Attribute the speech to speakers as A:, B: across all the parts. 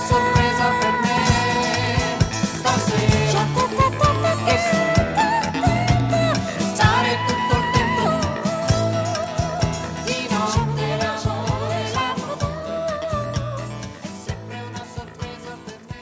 A: sorpresa per me stasera. E stare tutto il tempo di notte da sola è sempre una sorpresa per me.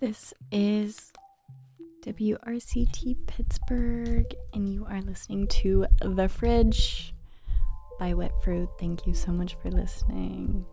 B: This is WRCT Pittsburgh, and you are listening to The Fridge by Wet Fruit. Thank you so much for listening.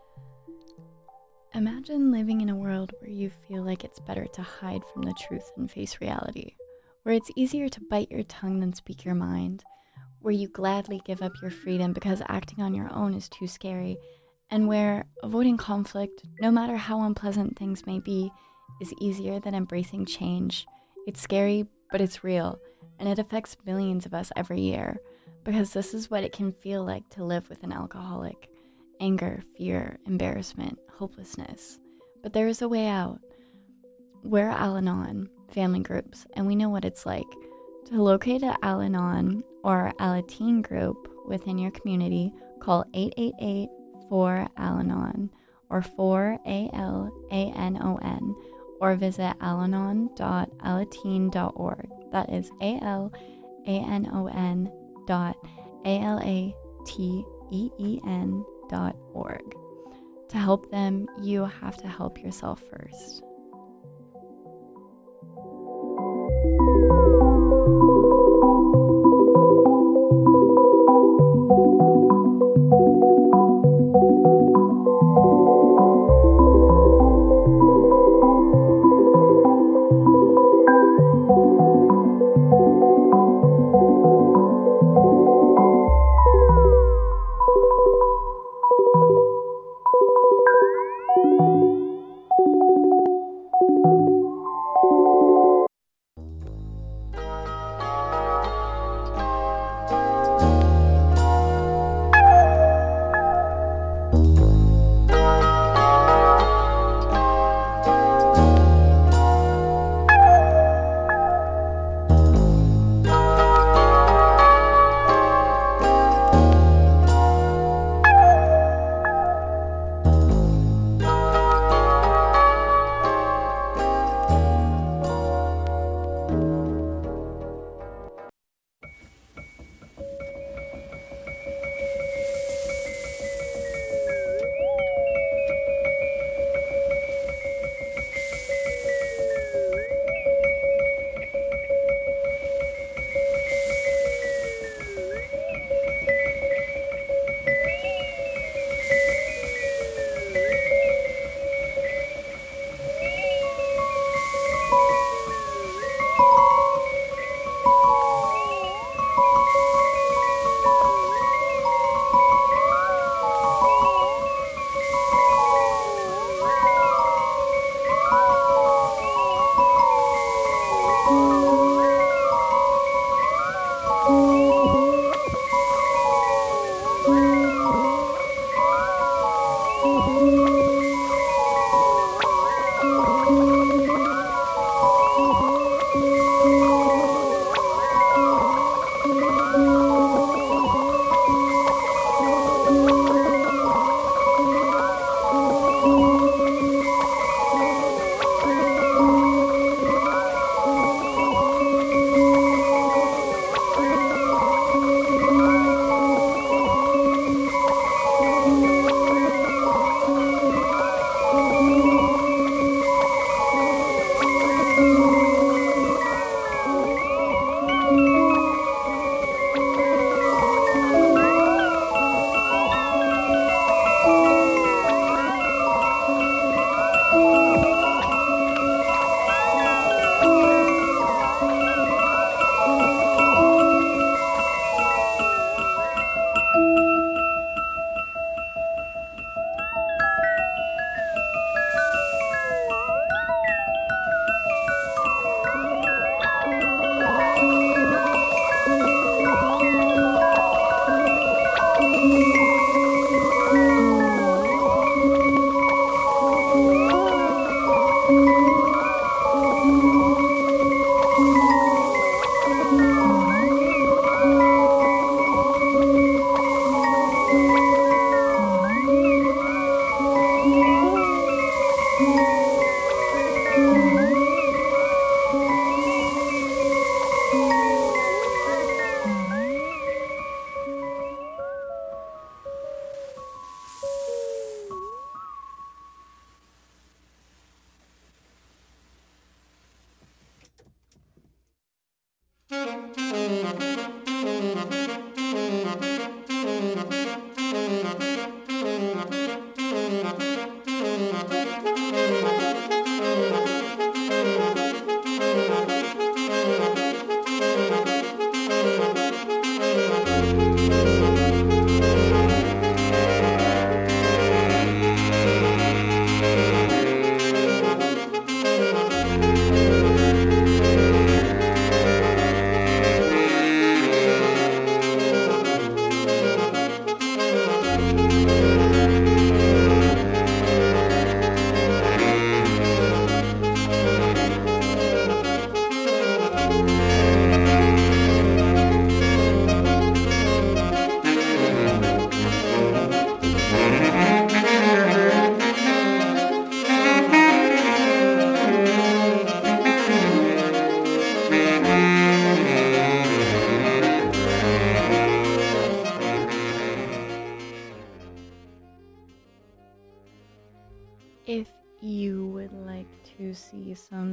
B: Imagine living in a world where you feel like it's better to hide from the truth and face reality, where it's easier to bite your tongue than speak your mind, where you gladly give up your freedom because acting on your own is too scary, and where avoiding conflict, no matter how unpleasant things may be, is easier than embracing change. It's scary, but it's real, and it affects millions of us every year, because this is what it can feel like to live with an alcoholic. Anger, fear, embarrassment, hopelessness. But there is a way out. We're Al-Anon family groups, and we know what it's like. To locate an Al-Anon or Alateen group within your community, call 888-4-ALANON or 4-ALANON, or visit alanon.alateen.org. That is ALANON.ALATEEN.org. To help them, you have to help yourself first.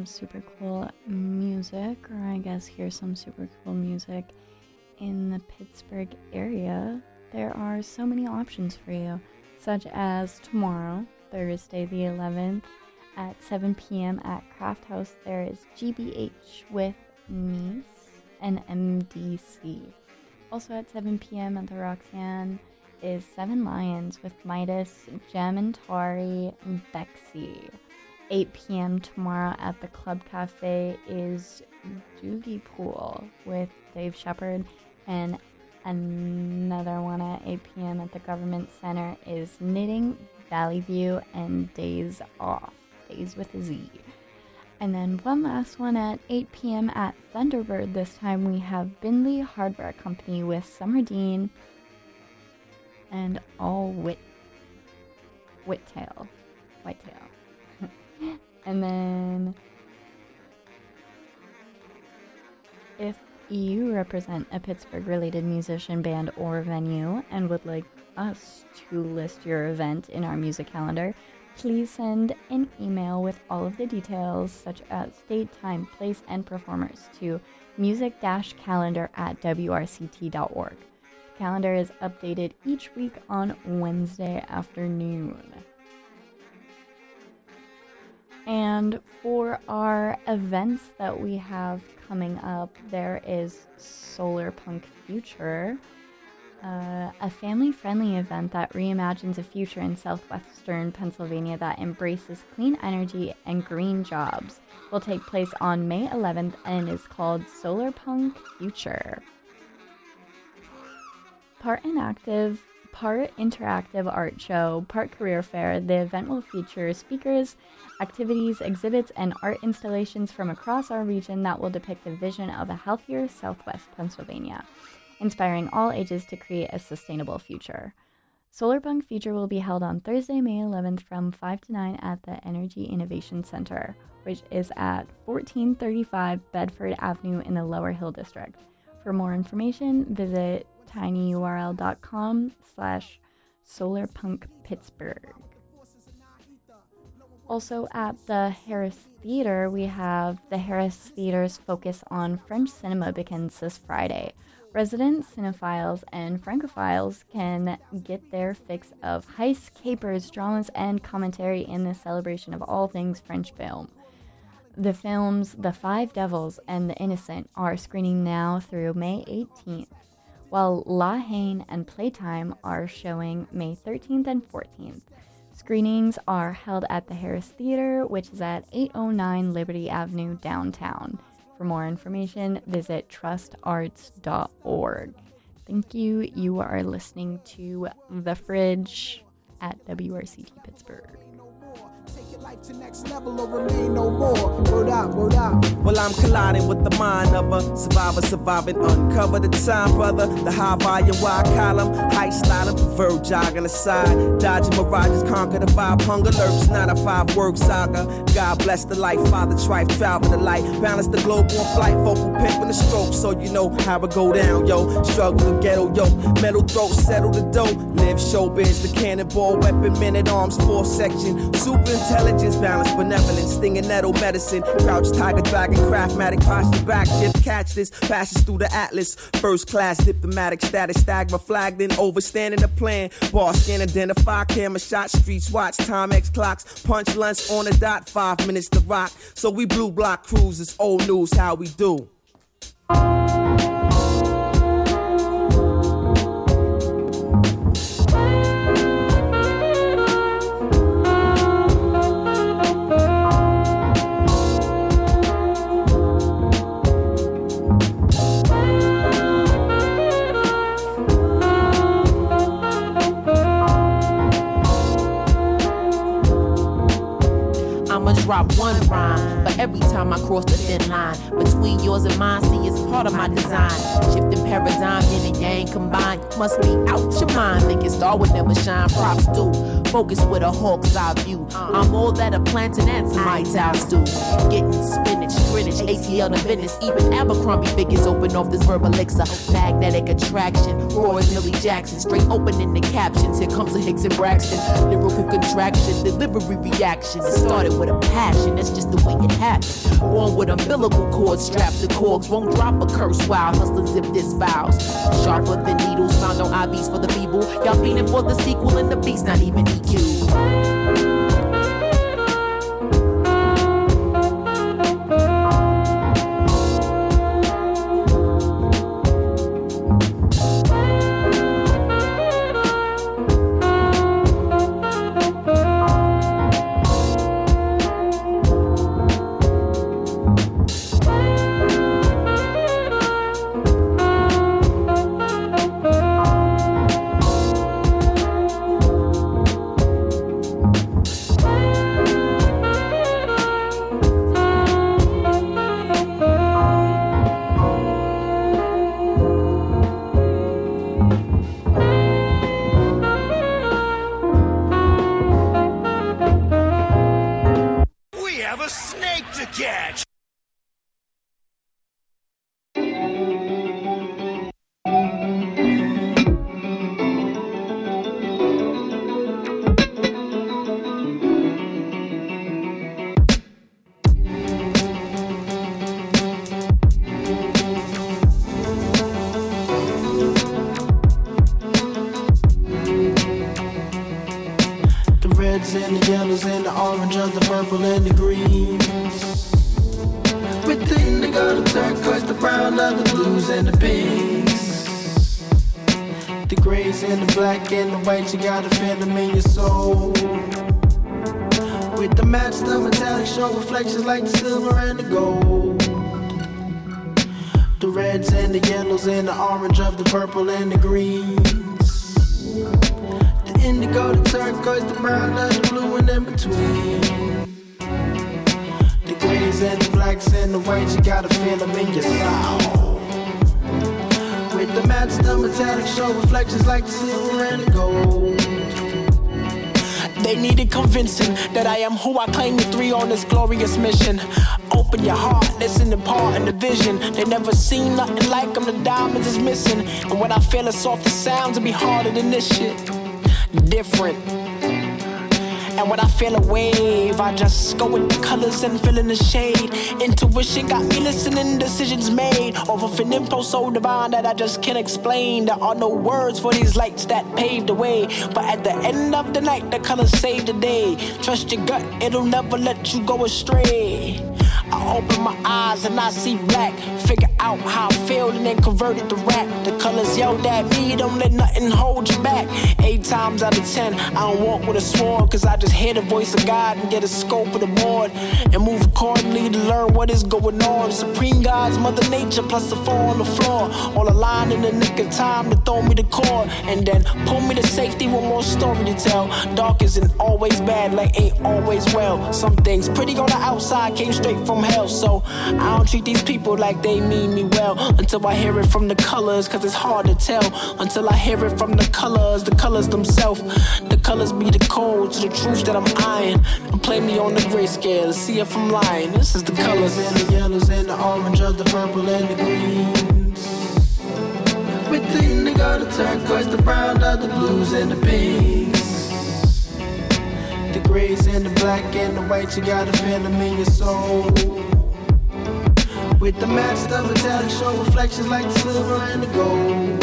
B: super cool music, or I guess hear some super cool music in the Pittsburgh area, there are so many options for you, such as tomorrow, Thursday the 11th, at 7 p.m. at Craft House, there is GBH with Nice and MDC. Also at 7 p.m. at the Roxanne is Seven Lions with Midas, Gem and Tari, and Bexy. 8 p.m. tomorrow at the Club Cafe is Doogie Pool with Dave Shepard, and another one at 8 p.m. at the Government Center is Knitting, Valley View, and Days Off. Days with a Z. And then one last one at 8 p.m. at Thunderbird. This time we have Bindley Hardware Company with Summer Dean and All Whitetail. And then if you represent a Pittsburgh-related musician, band, or venue and would like us to list your event in our music calendar, please send an email with all of the details, such as date, time, place, and performers, to music-calendar@wrct.org. The calendar is updated each week on Wednesday afternoon. And for our events that we have coming up, there is Solar Punk Future, a family-friendly event that reimagines a future in southwestern Pennsylvania that embraces clean energy and green jobs. Will take place on May 11th and is called Solar Punk Future. Part interactive art show, part career fair, the event will feature speakers, activities, exhibits, and art installations from across our region that will depict the vision of a healthier Southwest Pennsylvania, inspiring all ages to create a sustainable future. Solar Punk Future will be held on Thursday, May 11th from 5 to 9 at the Energy Innovation Center, which is at 1435 Bedford Avenue in the Lower Hill District. For more information, visit tinyurl.com/solarpunkpittsburgh. Also at the Harris Theater, we have the Harris Theater's focus on French cinema begins this Friday. Resident cinephiles and francophiles can get their fix of heists, capers, dramas, and commentary in the celebration of all things French film. The films The Five Devils and The Innocent are screening now through May 18th, while La Haine and Playtime are showing May 13th and 14th. Screenings are held at the Harris Theater, which is at 809 Liberty Avenue downtown. For more information, visit trustarts.org. Thank you. You are listening to The Fridge at WRCT Pittsburgh.
C: Take your life to next level or remain no more. Word out, word out.
D: Well, I'm colliding with the mind of a survivor, surviving, uncover the time, brother. The high volume, wide column, height sliding, preferred jogging aside. Dodging mirages, conquer the vibe, hunger lurks, not a 5-word saga. God bless the life, Father Trife, travel the light. Balance the globe on flight, vocal pimp in the stroke, so you know how it go down, yo. Struggle to ghetto, yo. Metal throat, settle the dough. Live showbiz, the cannonball, weapon, men at arms, 4th section. Super intelligence, balance, benevolence, stinging nettle medicine. Crouch, tiger, dragon, craftmatic, posture, back, shift, catch this. Passes through the atlas. First class, diplomatic status, stagma, flagged in, overstanding the plan. Bar scan, identify, camera shot, streets watch, time X clocks. Punch lunch on the dot, 5 minutes to rock. So we blue block cruises, old news, how we do. Drop one rhyme, but every time I cross the
E: thin line between yours and mine. See, it's part of my design. Shifting paradigm, yin and yang combined. Must be out your mind. Thinking star would never shine. Props do. Focus with a hawk's eye view. I'm all that a plantain and some White House do. Getting spinach, Greenwich, ATL to business. Even Abercrombie figures open off this verbal elixir. Magnetic attraction. Roy Millie Jackson. Straight open in the captions. Here comes a Hicks and Braxton. Lyrical contraction. Delivery reaction. It started with a passion. That's just the way it happened. Born with umbilical cords strapped to corks. Won't drop a curse while hustlers zip this vows. Sharper than needles. Found no IVs for the feeble. Y'all fiending for the sequel and the beat's not even EQ.
F: You gotta feel them in your soul. With the match, the metallic show reflections like the silver and the gold. The reds and the yellows and the orange of the purple and the greens. The indigo, the turquoise, the brown and the blue and in between. The grays and the blacks and the whites, you gotta feel them in your soul. With the match, the metallic show reflections like the silver and the gold. They needed convincing that I am who I claim to be on this glorious mission. Open your heart, listen and part in the vision. They never seen nothing like them, the diamonds is missing. And when I feel it soft, the sounds will be harder than this shit. Different. And when I feel a wave, I just go with the colors and feel in the shade. Intuition got me listening, decisions made off of an impulse so divine that I just can't explain. There are no words for these lights that pave the way, but at the end of the night, the colors save the day. Trust your gut, it'll never let you go astray. I open my eyes and I see black. Figure out how I feel and then convert it to rap. The colors yelled at me, don't let nothing hold you back. 8 times out of 10, I don't walk with a sword, cause I just hear the voice of God and get a scope of the board and move accordingly to learn what is going on. Supreme God's Mother Nature plus the 4 on the floor, all aligned in the nick of time to throw me the cord and then pull me to safety with more story to tell. Dark isn't always bad, like ain't always well. Some things pretty on the outside came straight from hell, so I don't treat these people like they mean me well until I hear it from the colors, cause it's hard to tell until I hear it from the colors themselves. The colors be the code to the truth that I'm eyeing, and play me on the grayscale, see if I'm lying. This is the colors and the yellows and the orange of the purple and the greens. With the indigo, the turquoise, the brown of the blues and the pinks. The grays and the black and the white, you gotta feel them in your soul. With the match, the metallic show reflections like the silver and the gold.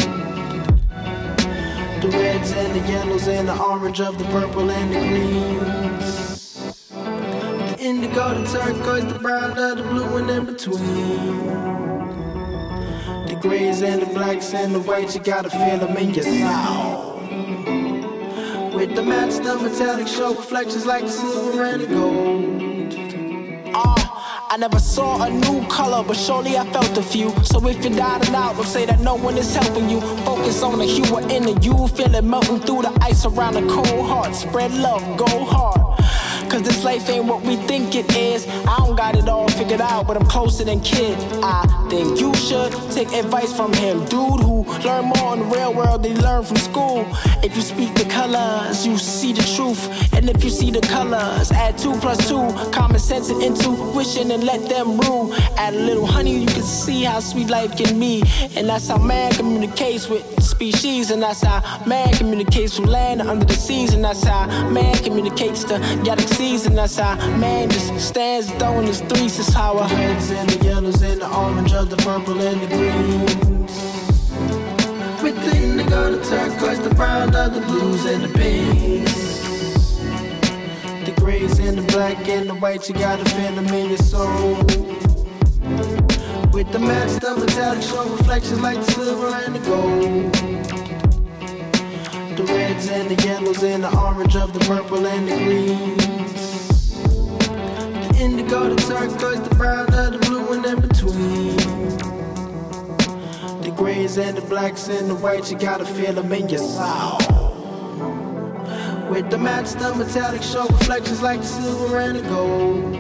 F: The reds and the yellows and the orange of the purple and the greens. The indigo, the turquoise, the brown of the blue and in between. The grays and the blacks and the whites, you gotta feel them in your soul. With the match, the metallic show reflections like the silver and the gold. I never saw a new color, but surely I felt a few. So if you're down and out, don't say that no one is helping you. Focus on the hue in you, feel it melting through the ice around a cold heart. Spread love, go hard. Cause this life ain't what we think it is. I don't got it all figured out, but I'm closer than kid. I think you should take advice from him. Dude who learned more in the real world than he learned from school. If you speak the colors, you see the truth. And if you see the colors, add 2 + 2. Common sense and intuition and let them rule. Add a little honey, you can see how sweet life can be. And that's how man communicates with species. And that's how man communicates from land to under the seas. And that's how man communicates to galaxies. And that's how man just stands throwing his threes. It's how the reds and the yellows and the orange of the purple and the greens. With the indigo, the turquoise, the brown of the blues and the pinks. The grays and the black and the white, you gotta feel them in your soul. With the match, the metallic show reflections like the silver and the gold. The reds and the yellows and the orange of the purple and the greens. The indigo, the turquoise, the brown of the blue and in between. The grays and the blacks and the whites, you gotta feel them in your soul. With the match, the metallic show reflections like the silver and the gold.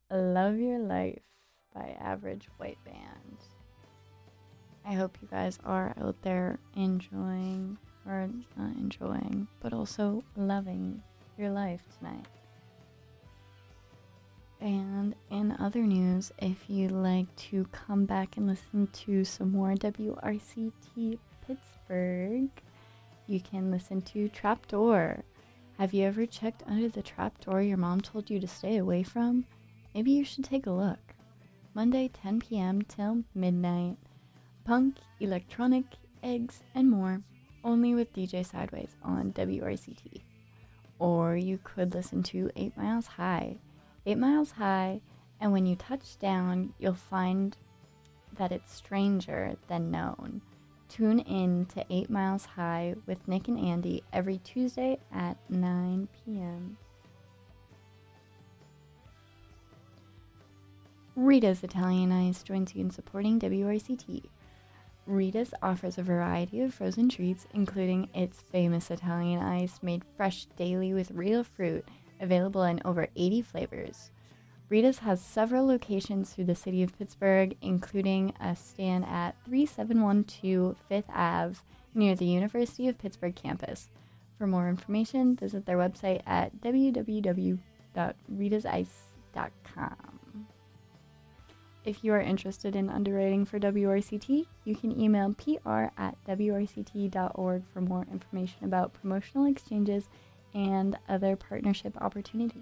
B: Love Your Life by Average White Band. I hope you guys are out there enjoying, or not enjoying, but also loving your life tonight. And in other news, if you'd like to come back and listen to some more WRCT Pittsburgh, you can listen to Trapdoor. Have you ever checked under the trapdoor your mom told you to stay away from? Maybe you should take a look. Monday, 10 p.m. till midnight. Punk, electronic, eggs, and more. Only with DJ Sideways on WRCT. Or you could listen to 8 Miles High. 8 Miles High, and when you touch down, you'll find that it's stranger than known. Tune in to 8 Miles High with Nick and Andy every Tuesday at 9 p.m. Rita's Italian Ice joins you in supporting WRCT. Rita's offers a variety of frozen treats, including its famous Italian ice made fresh daily with real fruit, available in over 80 flavors. Rita's has several locations through the city of Pittsburgh, including a stand at 3712 5th Ave near the University of Pittsburgh campus. For more information, visit their website at www.ritasice.com. If you are interested in underwriting for WRCT, you can email pr@wrct.org for more information about promotional exchanges and other partnership opportunities.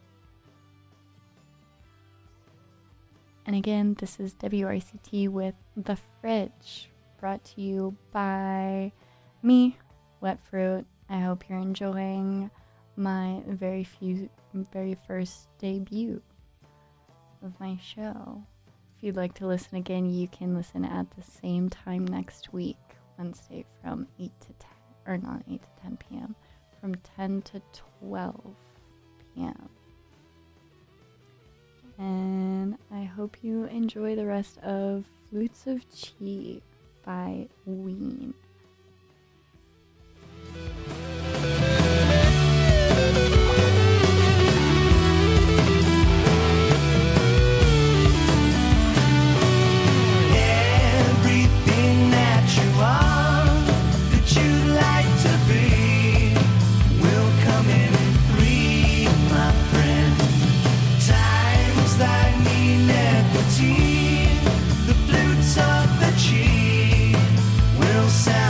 B: And again, this is WRCT with The Fridge, brought to you by me, Wet Fruit. I hope you're enjoying my very first debut of my show. If you'd like to listen again, you can listen at the same time next week, Wednesday from 8 to 10, or not 8 to 10 p.m., from 10 to 12 p.m. And I hope you enjoy the rest of Flutes of Chi by Ween.
G: Everything that you are, that you'd like to be, will come in free, my friend. Times that need equity, the flutes of the chi will sound.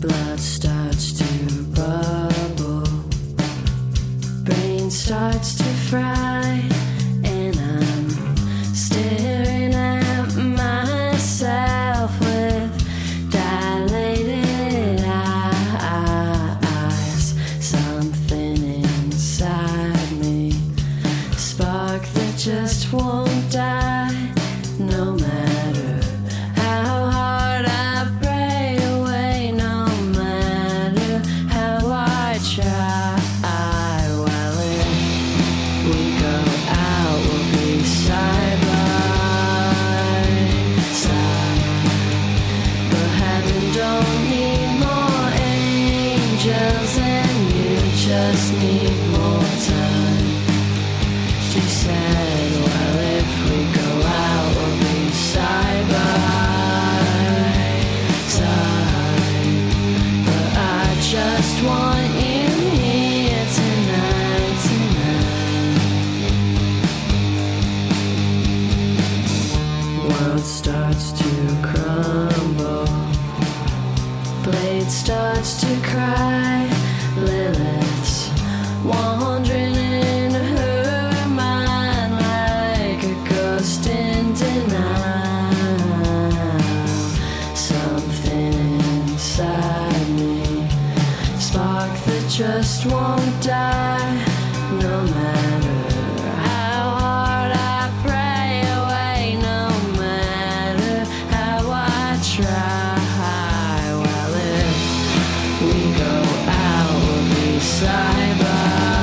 H: Blood starts to bubble, brain starts to fry, and I'm staring at myself with dilated eyes. Something inside me, spark that just won't die, no matter how hard I pray away, no matter how I try. Well, if we go out, we'll be side by side. But heaven don't need more angels, and you just need more time. She said, well, if we go out, we'll be side by side. But I just want you here tonight, tonight. World starts to crumble, blade starts to cry, Lilith's wandering in her mind like a ghost in denial. Something inside me, spark that just won't die, no matter how hard I pray away, no matter how I try. Well, if we go out, we'll be side by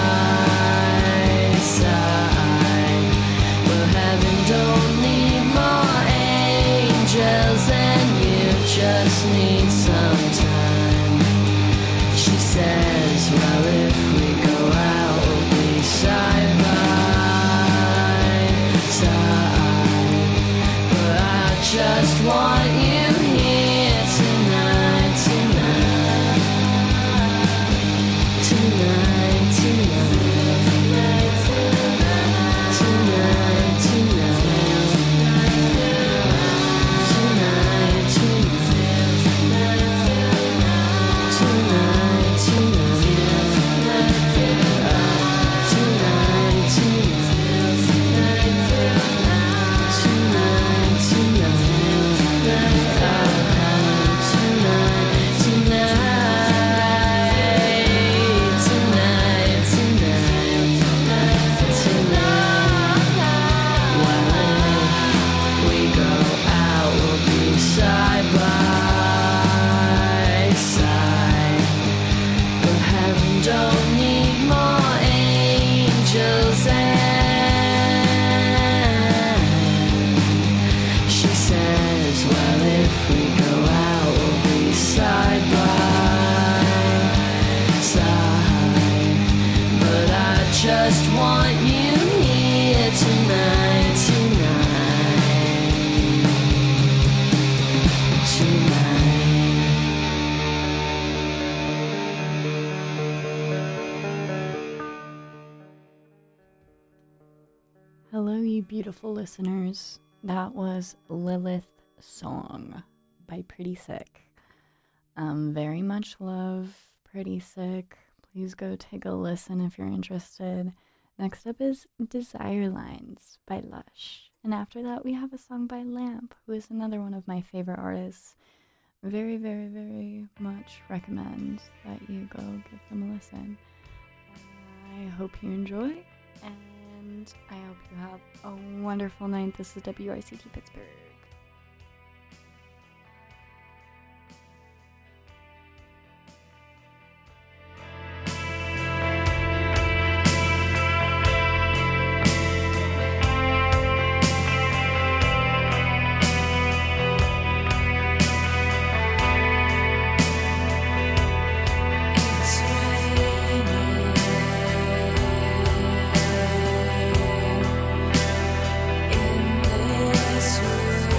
H: side. But heaven don't need more angels, and you just need some time. She says, well, if we go out, we'll be side by side. But I just want you here tonight, tonight. Tonight, tonight. Tonight, tonight. Tonight, side by side. But heaven don't need more angels, and she says, well, if we go out, we'll be side by side. But I just want you here tonight, tonight, tonight.
B: Hello, you beautiful listeners. That was Lilith Song by Pretty Sick. Very much love Pretty Sick. Please go take a listen if you're interested. Next up is Desire Lines by Lush. And after that, we have a song by Lamp, who is another one of my favorite artists. Very, very, very much recommend that you go give them a listen. I hope you enjoy, and I hope you have a wonderful night. This is WRCT Pittsburgh.
A: In this world.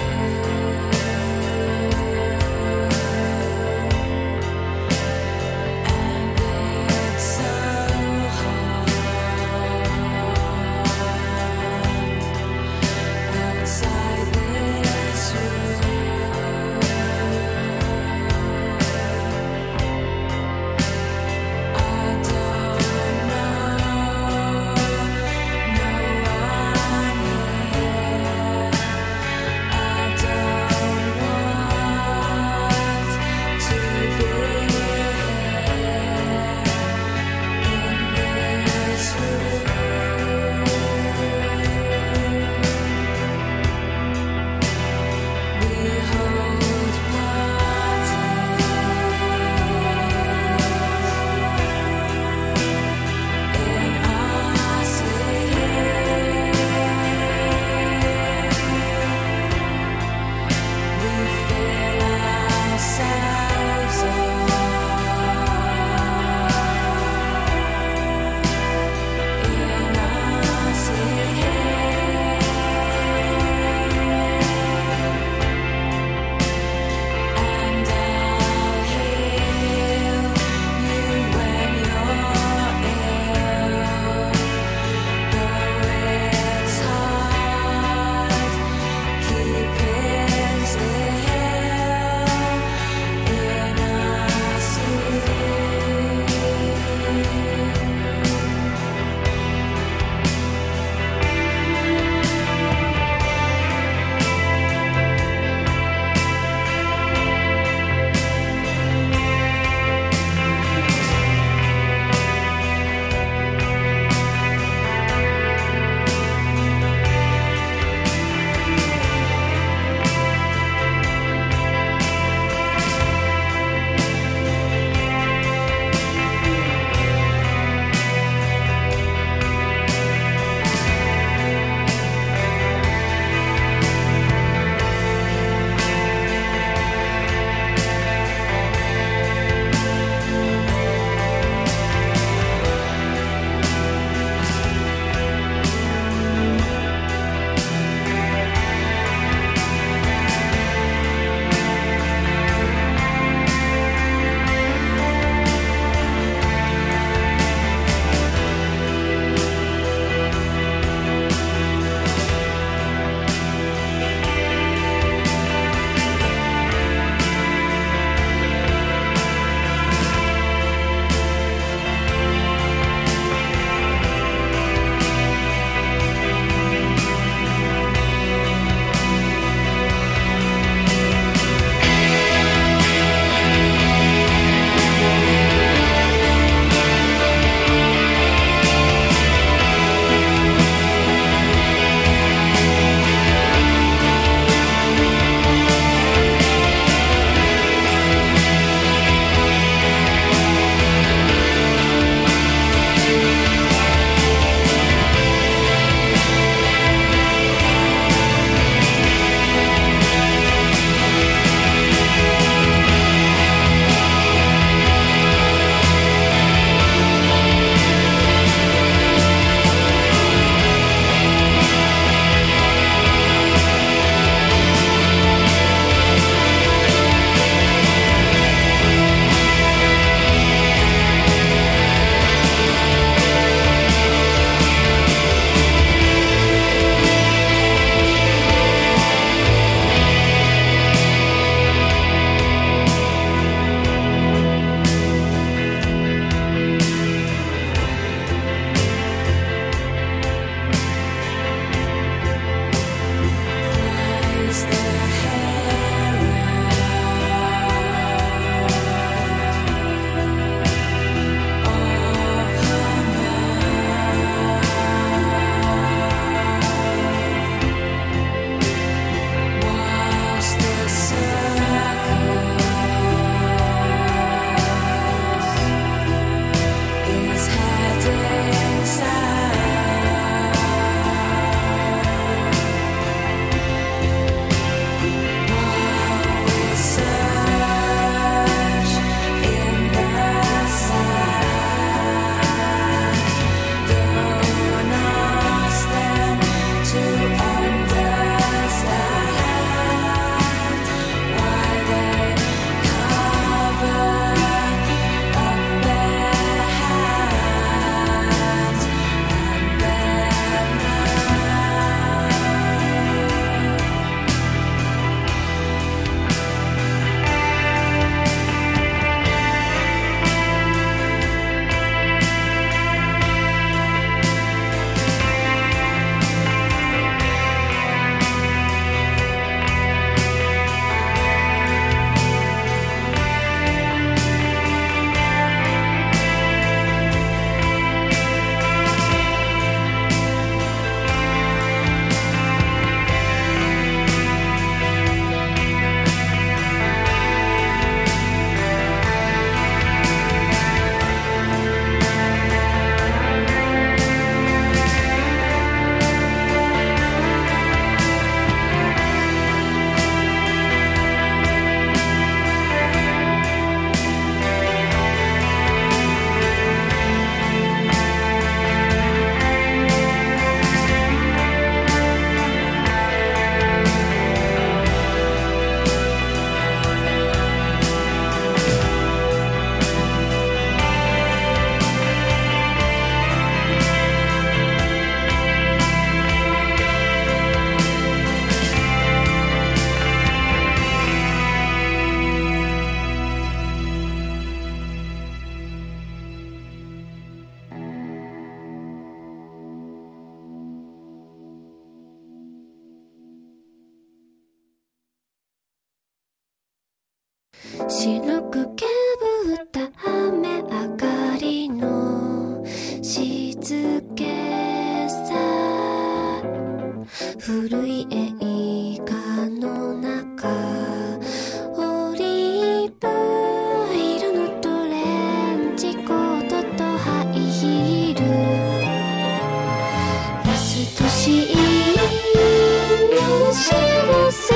H: 白くけぶった雨上がりの静けさ、古い映画の中、オリーブ色のトレンチコートとハイヒール、ラストシーンの後ろ姿、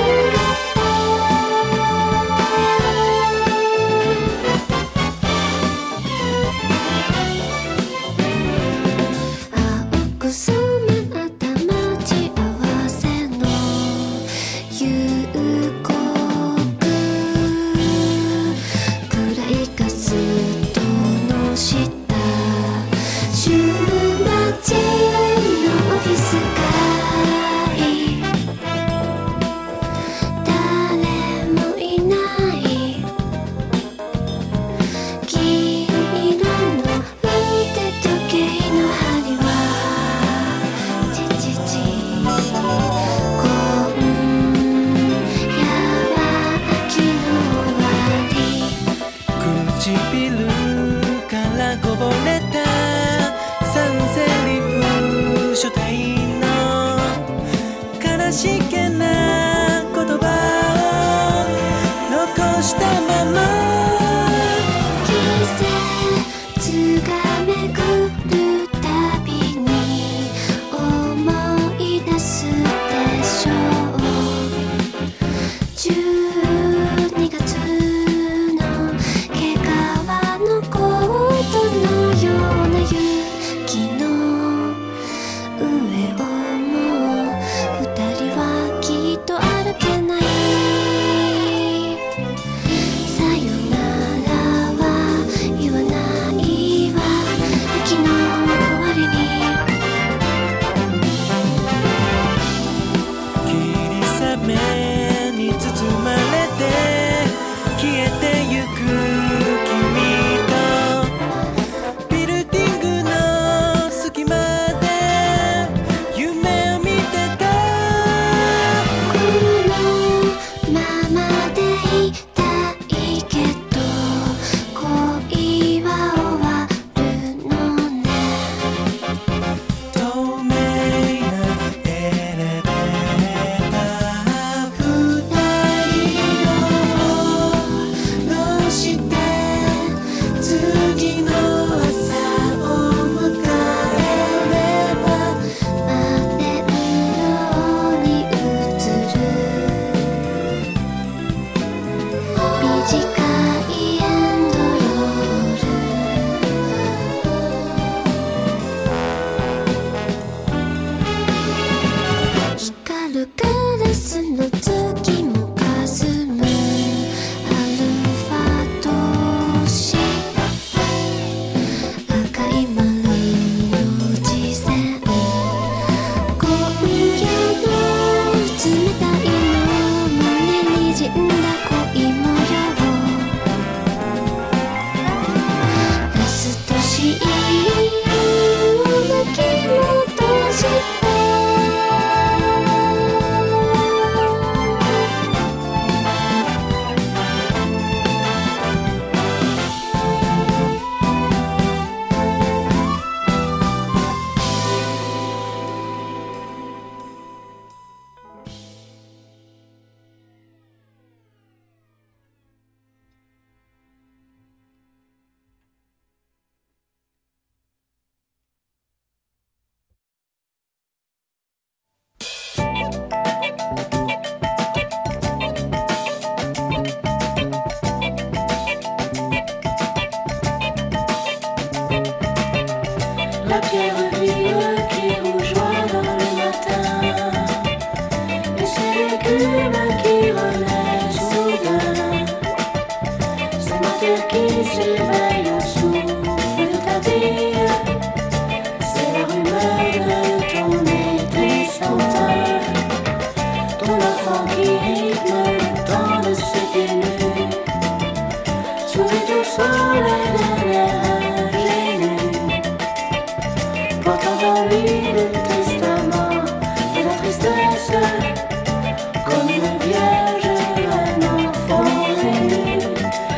H: 青く染まった待ち合わせの夕刻、暗いガス灯の下、週末のオフィス街、誰もいない、金色の腕時計の針はチチチ、今夜は秋の終わり、
G: 唇からこぼれたサンセリフ書体の悲しげな言葉を残したまま、
H: 季節が巡るたびに思い出すでしょう、12月の毛皮のコートのような雪の上をもう二人はきっと歩けない、さよならは言わないわ、秋の終わりに、
G: 霧雨に包まれて消えてゆく君と、ビルディングの隙間で夢を見てた、
H: このままでいたいけど恋は終わるのね、
G: 透明なエレベーター、
H: 二人を乗して次の朝を迎えれば、摩天楼に映る短いエンド夜、光るガラスの月も霞むアルファ都市、赤い丸の地線、今夜の冷たいの胸にじんだ恋模様、ラストシーンを巻き戻して、
A: La pierre vive qui rougeoie dans le matin, et c'est l'écume qui relaie soudain. C'est ma terre qui s'éveille au souffle de ta vie, c'est la rumeur de ton été sans fin, ton enfant qui rythme le temps de ses débuts, sourit au soleil dernière ingénue, portant en lui le testament de la tristesse, comme une vierge, un enfant ému.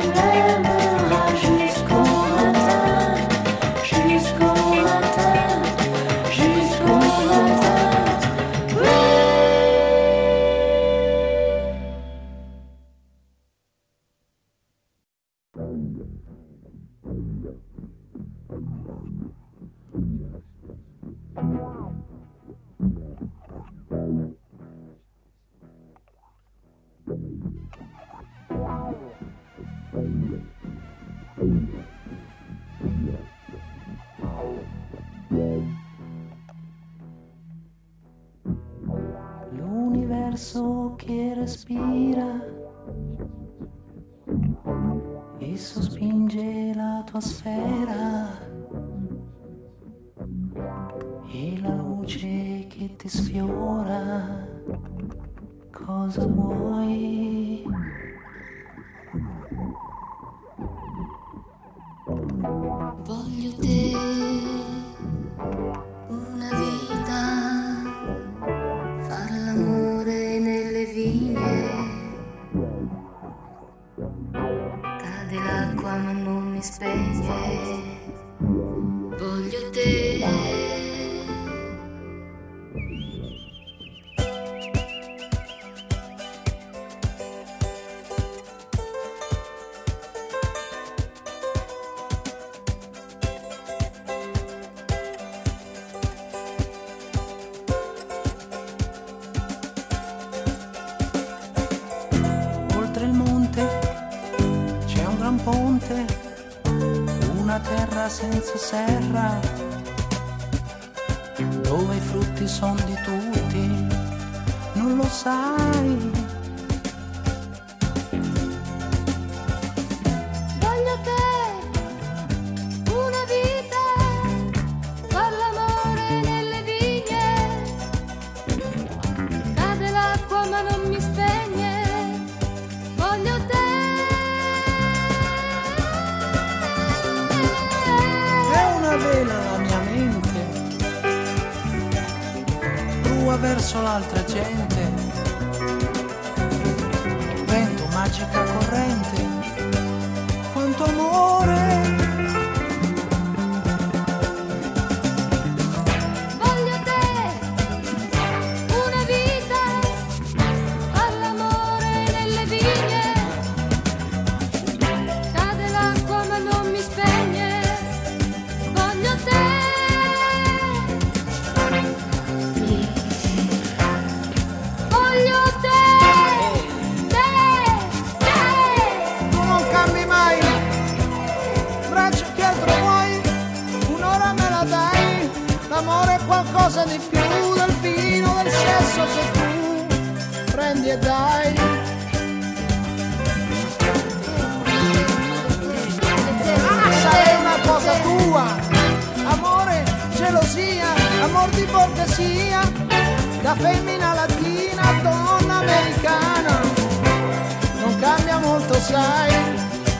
A: l'aimera jusqu'au matin, jusqu'au matin, jusqu'au matin.
G: L'universo che respira e sospinge la tua sfera e la luce che ti sfiora. Cosa vuoi?
H: Voglio te, una vita, far l'amore nelle vigne. Cade l'acqua ma non mi spegne. Voglio te.
G: Oltre il monte c'è un gran ponte, una terra senza serra, dove i frutti son di tutti, non lo sai.
H: Voglio te, una vita, far l'amore nelle vigne. Cade l'acqua ma non mi spegne. Voglio te.
G: È una vela la mia mente, prua verso l'altra gente, vento magica corrente, quanto amore.
H: Voglio te, una vita, far l'amore nelle vigne. Cade l'acqua ma non mi spegne. Voglio te. Voglio te,
G: Tu non cambi mai, braccio che altro vuoi, un'ora me la dai, l'amore è qualcosa di più del vino, del sesso che tu prendi e dai. Sai una cosa tua, amore, gelosia, amor di borghesia, da femmina latina a donna americana, non cambia molto sai.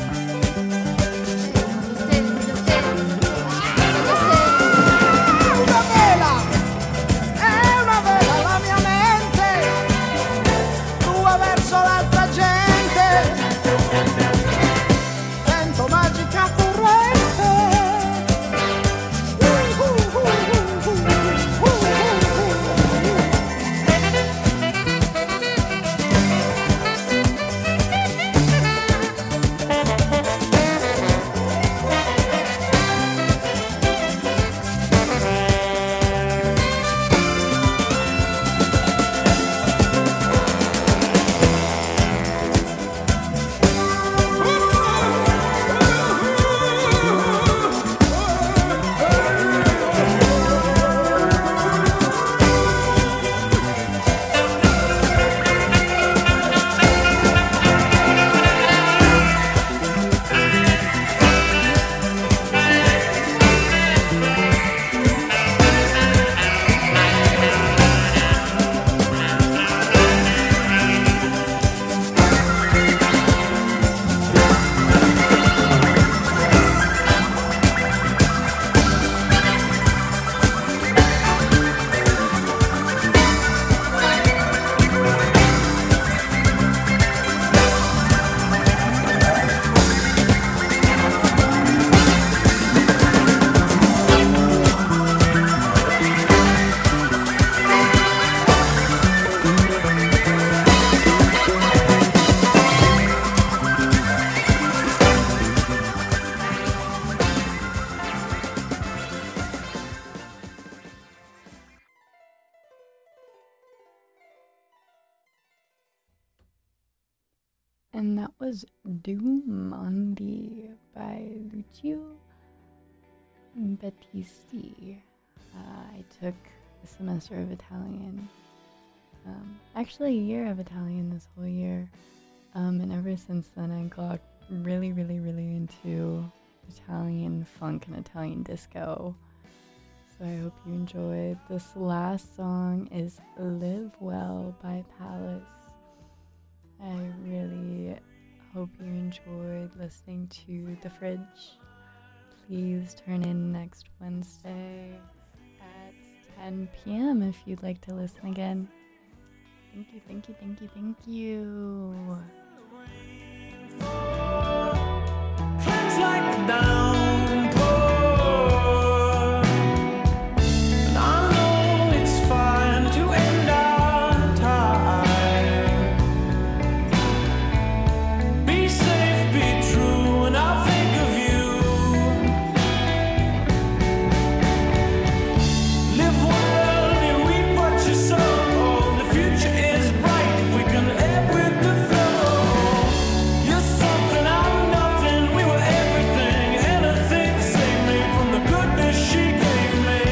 G: È una vela la mia mente, tua verso l'altra gente, vento magica corrente.
B: that was Dumandi by Lucio Battisti. I took a semester of Italian, actually a year of Italian this whole year, and ever since then I got really into Italian funk and Italian disco. So I hope you enjoyed. This last song is Live Well by Palace. I really hope you enjoyed listening to The Fridge. Please turn in next Wednesday at 10 p.m. if you'd like to listen again. Thank you.
G: Friends like the downpour, and I know it's fine to end our time. Be safe, be true, and I'll think of you. Live well, you reap what you sow. The future is bright if we can ebb with the flow. You're something, I'm nothing, we were everything. Anything to save me from the goodness she gave me.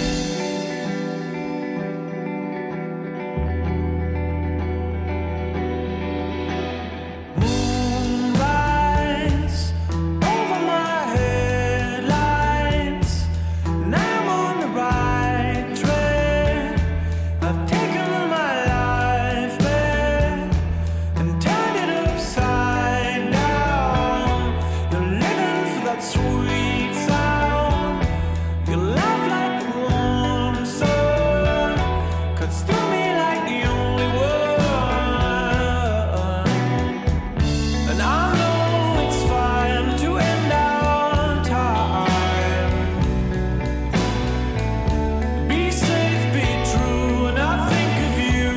G: Moonrise over my headlights, and I'm on the right track. I've taken my life back and turned it upside down. You're living for that sweet sound. You laugh like the warm sun, cuts through me like the only one. And I know it's fine to end our time. Be safe, be true, and I think of you.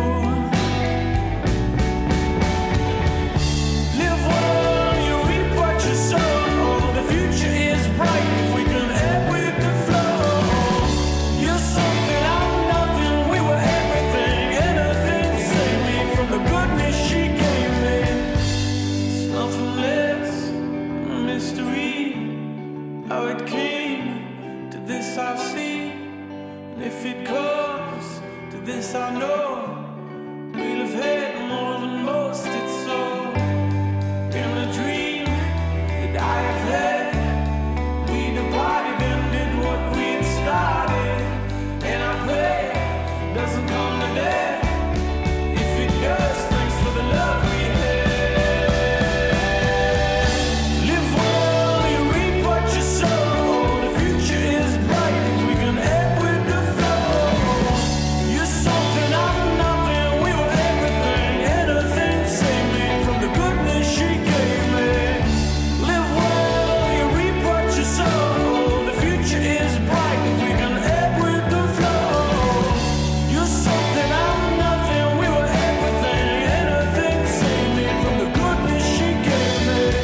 G: Live well, you reap what you sow. The future is bright if we can ebb with the flow. You're something, I'm nothing, we were everything. Anything to save me from the goodness she gave me. It's nothing less than a mystery how it came to this I see. And if it comes to this I know we'll have had more than most, it's so. In the dream that I have had, we departed and did what we had started. And I pray it doesn't come to that. If it does, thanks for the love we had. Live well, you reap what you sow. The future is bright if we can ebb with the flow. You're something, I'm nothing, we were everything. Anything to save me from the goodness she gave me. Live well, you reap what you sow. The future is bright if we can ebb with the flow. You're something, I'm nothing, we were everything. Anything to save me from the goodness she gave me.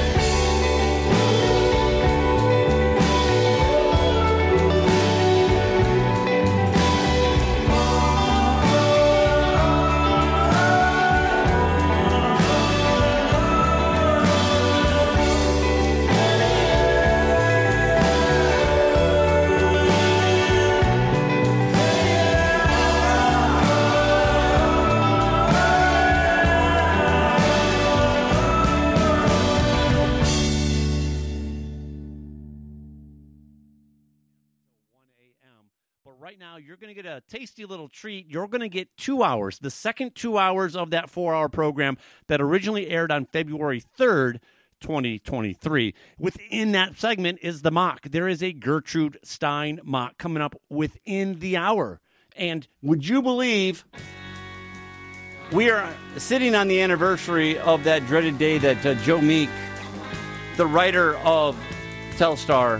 I: But right now, you're going to get a tasty little treat. You're going to get 2 hours, the second 2 hours of that 4-hour program that originally aired on February 3rd, 2023. Within that segment is the mock. There is a Gertrude Stein mock coming up within the hour. And would you believe we are sitting on the anniversary of that dreaded day that Joe Meek, the writer of Telstar,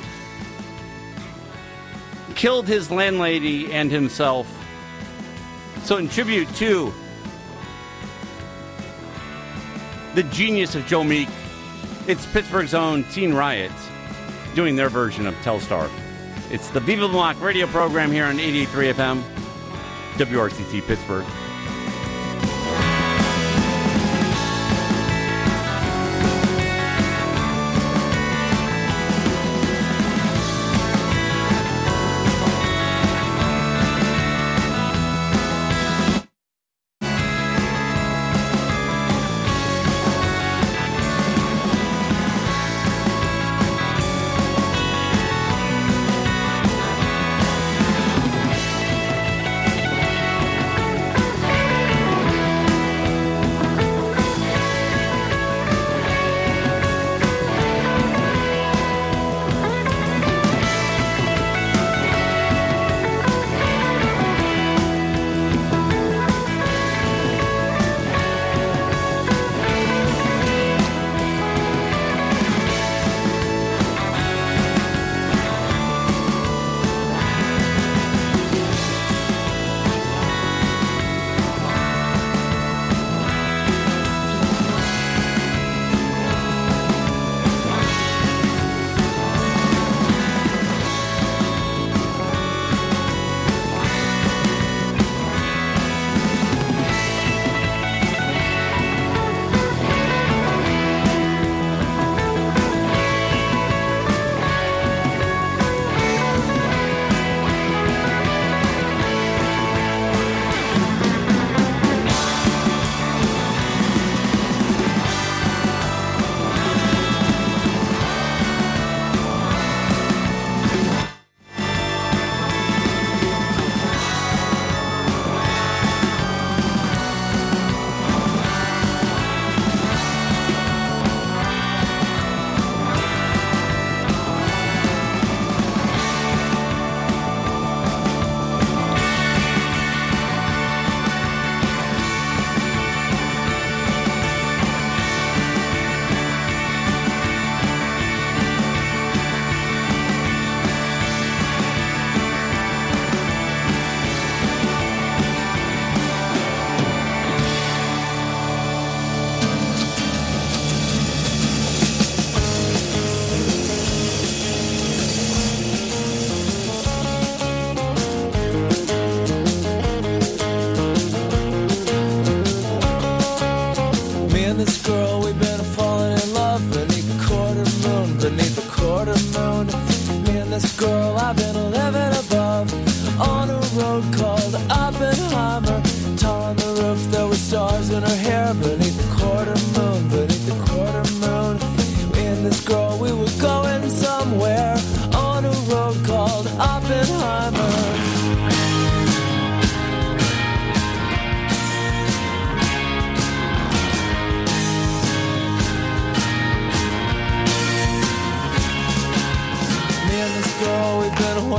I: killed his landlady and himself. So in tribute to the genius of Joe Meek, it's Pittsburgh's own Teen Riot doing their version of Telstar. It's the Viva the Mock radio program here on 88.3 FM, WRCT Pittsburgh.
G: this girl, we were going somewhere on a road called Oppenheimer. Me and this girl, we've been